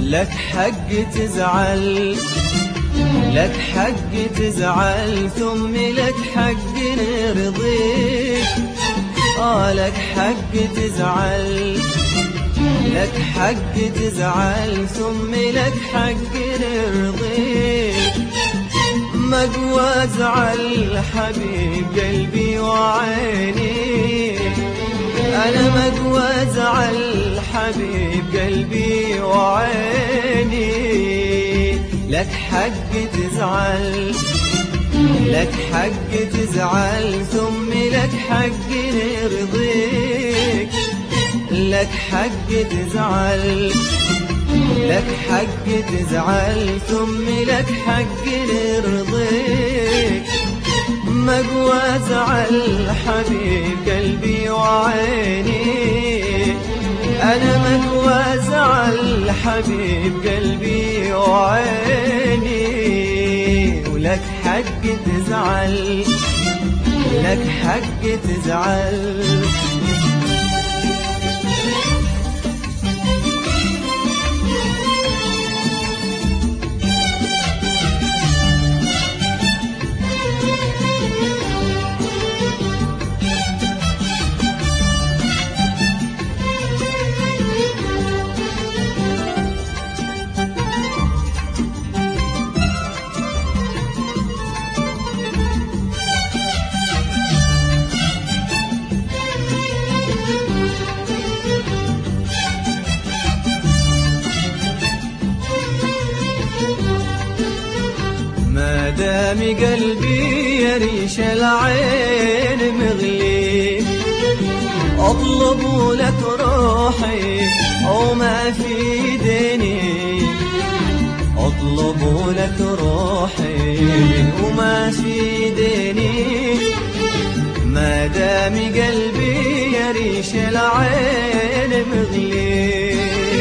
لك حق تزعل، لك حق تزعل، ثم لك حق نرضيك. لك حق تزعل، لك حق تزعل، ثم لك حق نرضيك. مقوى زعل حبيب قلبي وعيني، أنا مقوى زعل حبيب قلبي وعيني. لك حق تزعل، لك حق تزعل، ثم لك حق نرضيك. لك حق تزعل، لك حق تزعل، ثم لك حق نرضيك. مقوى زعل حبيب قلبي وعيني، أنا مقوى زعل حبيب قلبي وعيني. ولك حق تزعل، لك حق تزعل. ما دام قلبي يريش العين مغلي، اطلب لك روحي وما في ديني، اطلب لك روحي وما في ديني. ما دام قلبي يريش العين مغلي،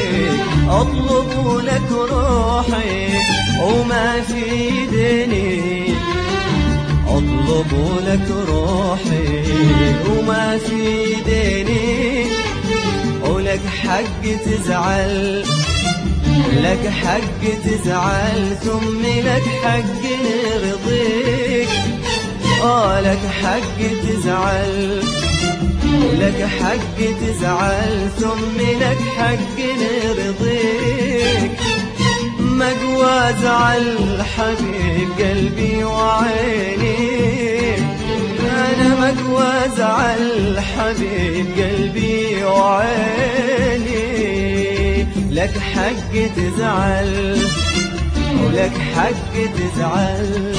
اطلب لك روحي وما في ديني، اطلب لك روحي وما في ديني. ولك حق تزعل، لك حق تزعل، ثم لك حق نرضيك. لك حق تزعل، لك حق تزعل، ثم لك حق نرضيك. مقوى زعل حبيب قلبي وعيني، أنا مقوى زعل حبيب قلبي وعيني. لك حق تزعل، ولك حق تزعل.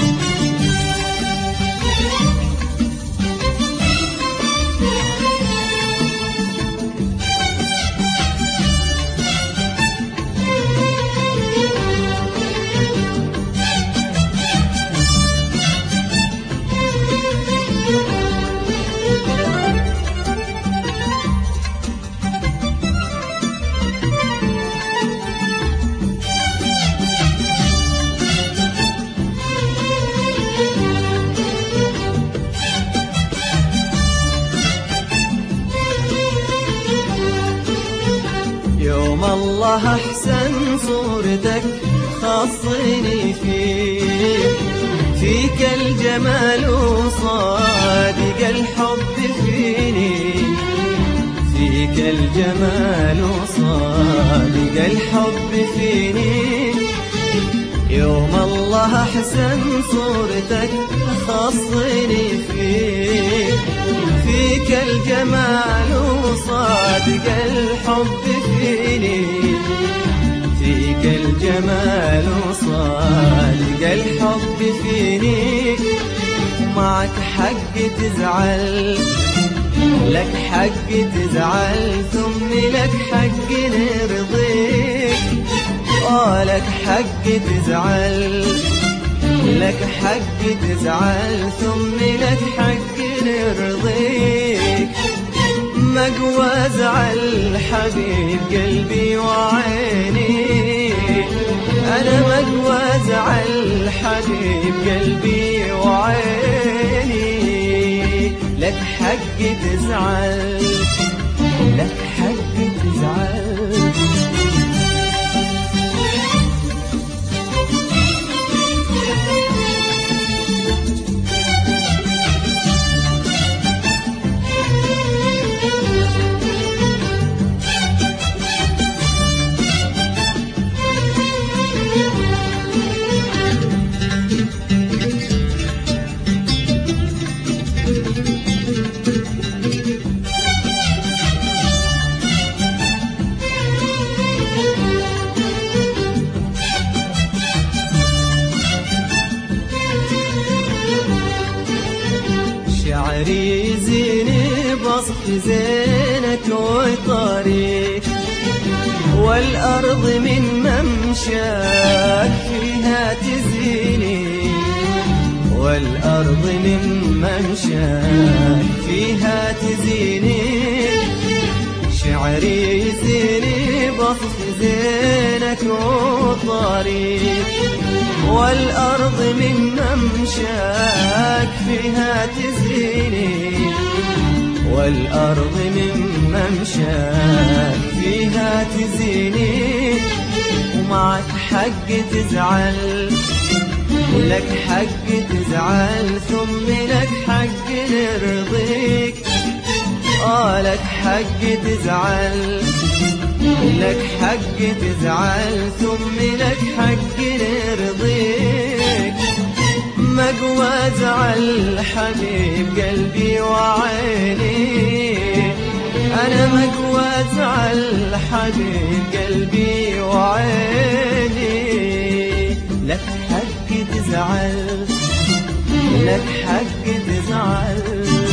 يوم الله أحسن صورتك خصني فيك، فيك الجمال وصادق الحب فيني، فيك الجمال وصادق الحب فيني. يوم الله أحسن صورتك خصني فيك، فيك الجمال وصادق الحب فيني، فيك الجمال وصادق الحب فيني. ومعك حق تزعل، لك حق تزعل، ثم لك حق نرضيك. لك حق تزعل، لك حق تزعل، ثم لك حق نرضيك. مقوى زعل حبيب قلبي وعيني، أنا مقوى زعل حبيب قلبي وعيني. لك حق تزعل، لك حق تزعل. زينك وطريق، والأرض من ممشاك فيها تزيني، والأرض من ممشاك فيها تزيني. شعري يزيني بوصف زينك وطريق، والأرض من ممشاك فيها تزيني، والأرض من ممشاك فيها تزيني. ومعك حق تزعل، لك حق تزعل، ثم لك حق نرضيك. لك حق تزعل، لك حق تزعل، ثم لك حق نرضيك. مقوى زعل حبيب قلبي وعيني، أنا مقوى زعل حبيب قلبي وعيني. لك حق تزعل، لك حق تزعل.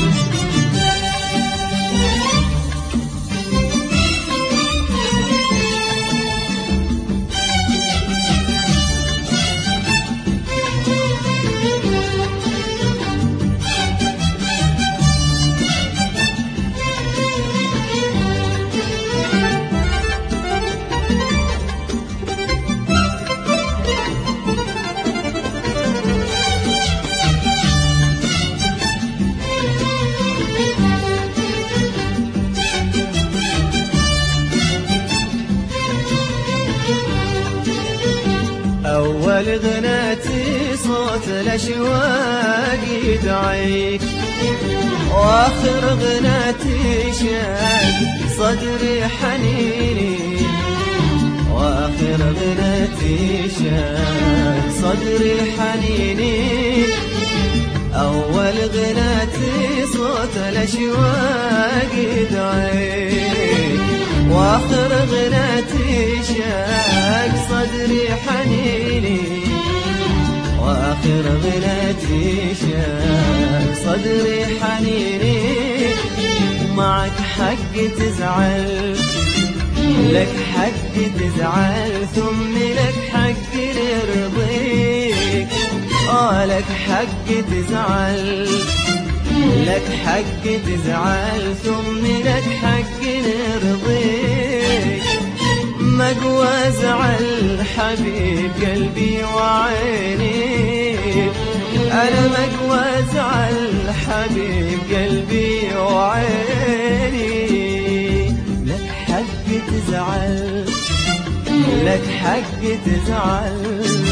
أول غناتي صوت الأشواق يدعيك، وآخر غناتي شاق صدري حنيني، وآخر غناتي شاق صدري حنيني. أول غناتي صوت الأشواق يدعيك، وآخر غناتي شاق صدري حنيني، وآخر غناتي شاق صدري حنيني. ومعك حق تزعل، لك حق تزعل، ثم لك حق نرضيك. لك حق تزعل، لك حق تزعل، ثم لك حق نرضيك. مقوى زعل حبيب قلبي وعيني، أنا مقوى زعل حبيب قلبي وعيني. لك حق تزعل، لك حق تزعل.